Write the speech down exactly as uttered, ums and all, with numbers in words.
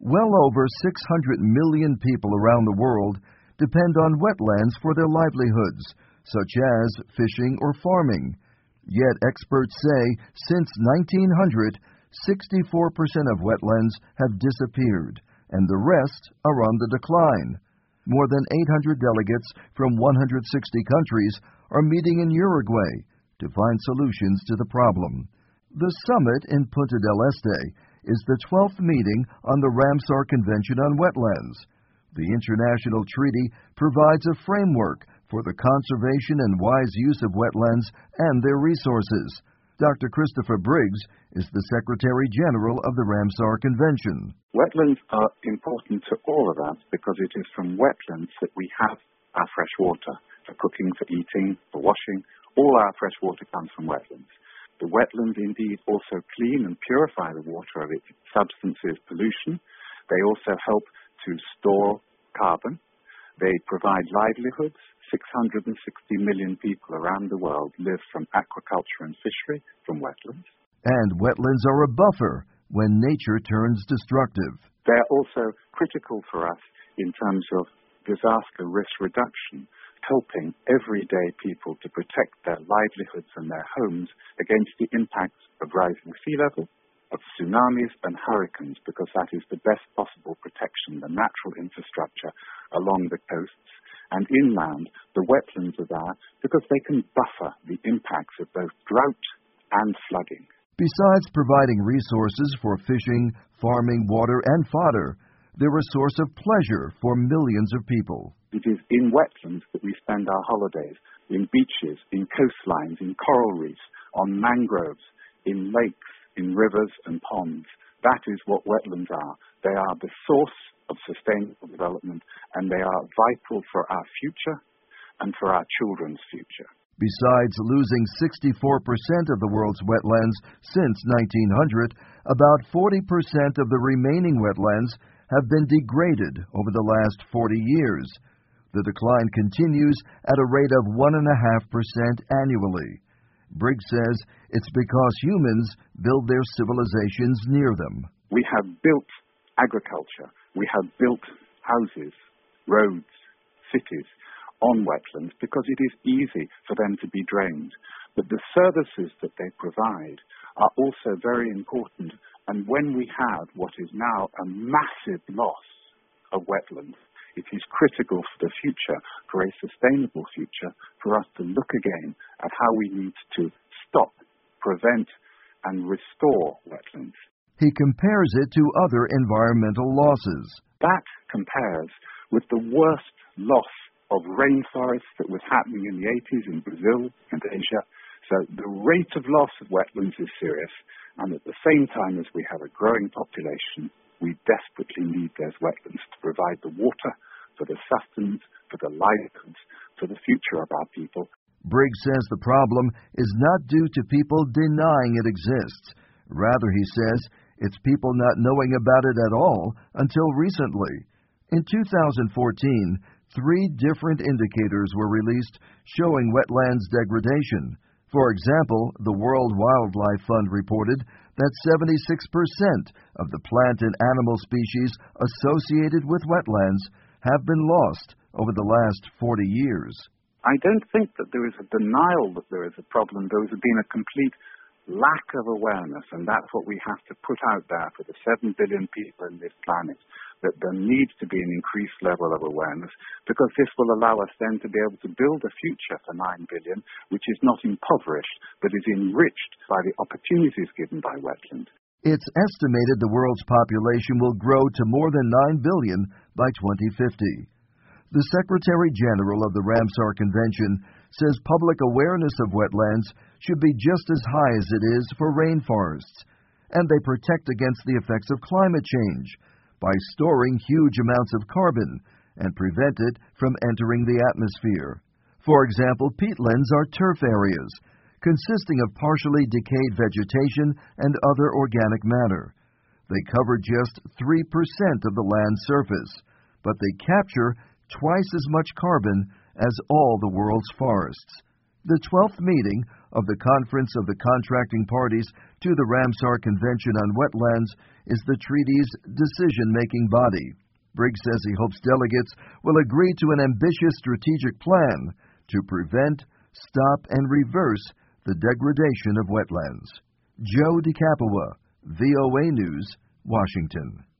Well over six hundred million people around the world depend on wetlands for their livelihoods, such as fishing or farming. Yet experts say since nineteen hundred, sixty-four percent of wetlands have disappeared, and the rest are on the decline. More than eight hundred delegates from one hundred sixty countries are meeting in Uruguay to find solutions to the problem. The summit in Punta del Este is the twelfth meeting on the Ramsar Convention on Wetlands. The international treaty provides a framework for the conservation and wise use of wetlands and their resources. Doctor Christopher Briggs is the Secretary General of the Ramsar Convention. Wetlands are important to all of us because it is from wetlands that we have our fresh water for cooking, for eating, for washing. All our fresh water comes from wetlands. The wetlands indeed also clean and purify the water of its substances, pollution. They also help to store carbon. They provide livelihoods. six hundred sixty million people around the world live from aquaculture and fishery from wetlands. And wetlands are a buffer when nature turns destructive. They're also critical for us in terms of disaster risk reduction, helping everyday people to protect their livelihoods and their homes against the impacts of rising sea level, of tsunamis and hurricanes, because that is the best possible protection, the natural infrastructure along the coasts. And inland, the wetlands are there because they can buffer the impacts of both drought and flooding. Besides providing resources for fishing, farming, water, and fodder, they're a source of pleasure for millions of people. It is in wetlands that we spend our holidays, in beaches, in coastlines, in coral reefs, on mangroves, in lakes, in rivers and ponds. That is what wetlands are. They are the source of sustainable development, and they are vital for our future and for our children's future. Besides losing sixty-four percent of the world's wetlands since nineteen hundred, about forty percent of the remaining wetlands have been degraded over the last forty years. The decline continues at a rate of one point five percent annually. Briggs says it's because humans build their civilizations near them. We have built agriculture. We have built houses, roads, cities on wetlands because it is easy for them to be drained. But the services that they provide are also very important. And when we have what is now a massive loss of wetlands, it is critical for the future, for a sustainable future, for us to look again at how we need to stop, prevent, and restore wetlands. He compares it to other environmental losses. That compares with the worst loss of rainforests that was happening in the eighties in Brazil and Asia. So the rate of loss of wetlands is serious, and at the same time as we have a growing population, we desperately need those wetlands to provide the water for the sustenance, for the livelihoods, for the future of our people. Briggs says the problem is not due to people denying it exists. Rather, he says, it's people not knowing about it at all until recently. In two thousand fourteen, three different indicators were released showing wetlands degradation. For example, the World Wildlife Fund reported that seventy-six percent of the plant and animal species associated with wetlands have been lost over the last forty years. I don't think that there is a denial that there is a problem. There has been a complete lack of awareness, and that's what we have to put out there for the seven billion people in this planet, that there needs to be an increased level of awareness, because this will allow us then to be able to build a future for nine billion, which is not impoverished, but is enriched by the opportunities given by wetlands. It's estimated the world's population will grow to more than nine billion by twenty fifty. The Secretary General of the Ramsar Convention says public awareness of wetlands should be just as high as it is for rainforests, and they protect against the effects of climate change by storing huge amounts of carbon and prevent it from entering the atmosphere. For example, peatlands are turf areas consisting of partially decayed vegetation and other organic matter. They cover just three percent of the land surface, but they capture twice as much carbon as all the world's forests. The twelfth meeting of the Conference of the Contracting Parties to the Ramsar Convention on Wetlands is the treaty's decision-making body. Briggs says he hopes delegates will agree to an ambitious strategic plan to prevent, stop, and reverse the degradation of wetlands. Joe DeCapua, V O A News, Washington.